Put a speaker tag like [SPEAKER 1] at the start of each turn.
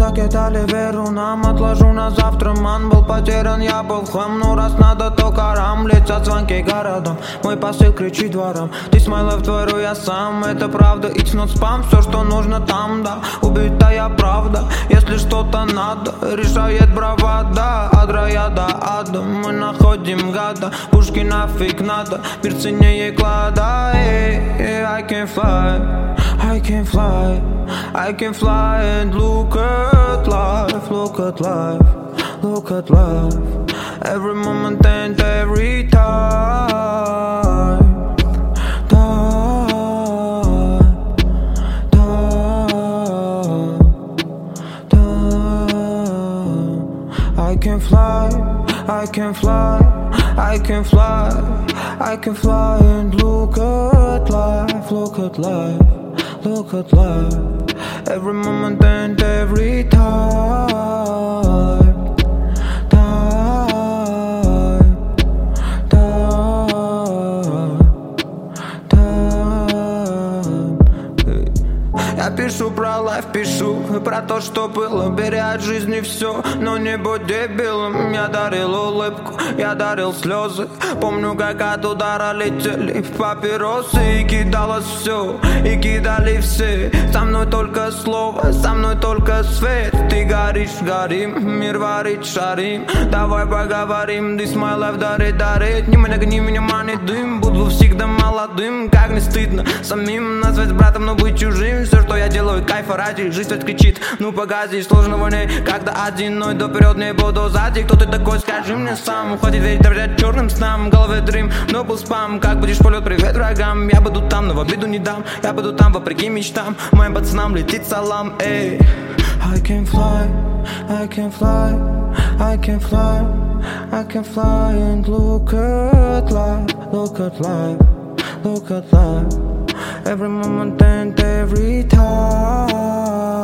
[SPEAKER 1] закидали веру нам. Отложу на завтра, ман, был потерян, я был в хлам. Ну раз надо, то карам, летят звонки городом. Мой посыл кричит дворам, ты смайлов творю я сам. Это правда, it's not spam, все что нужно там, да. Убитая правда, если что-то надо, решает бравада. От рая до ада мы находим гада. Пушки нафиг надо, мир ценнее клада. I can fly, I can fly, I can fly and look at life, look at life, look at life. Every moment and every time, time, time, time. I can fly, I can fly, I can fly, I can fly and look at life, look at life, look at life. Every moment and every time, time, time, time. Я пишу про лайф, пишу про то, что было. Бери от жизни все, но не будь дебилом. Я дарил улыбку, я дарил слезы. Помню, как от удара летели папиросы. И кидалось все, и кидали все. Со мной только слово, со мной только свет. Ты горишь, горим, мир варит, шарим. Давай поговорим, this my life, дарит, дарит. Не нагни меня, манит дым. Буду всегда молодым, как не стыдно самим назвать братом, но быть чужим. Все, что я делаю, кайфа ради. Жизнь ведь кричит, ну погоди, сложного не. Когда одиной, то вперед не буду сзади. Кто ты такой, скажи мне сам. Уходит верить, доверять черным снам. В голове дрим, но был спам. Как будешь полет, привет врагам. Я буду там, но в обиду не дам. Я буду там, вопреки мечтам. Моим пацанам летит салам, эй. I can fly, I can fly, I can fly, I can fly and look at life, look at life, look at life. Every moment and every time.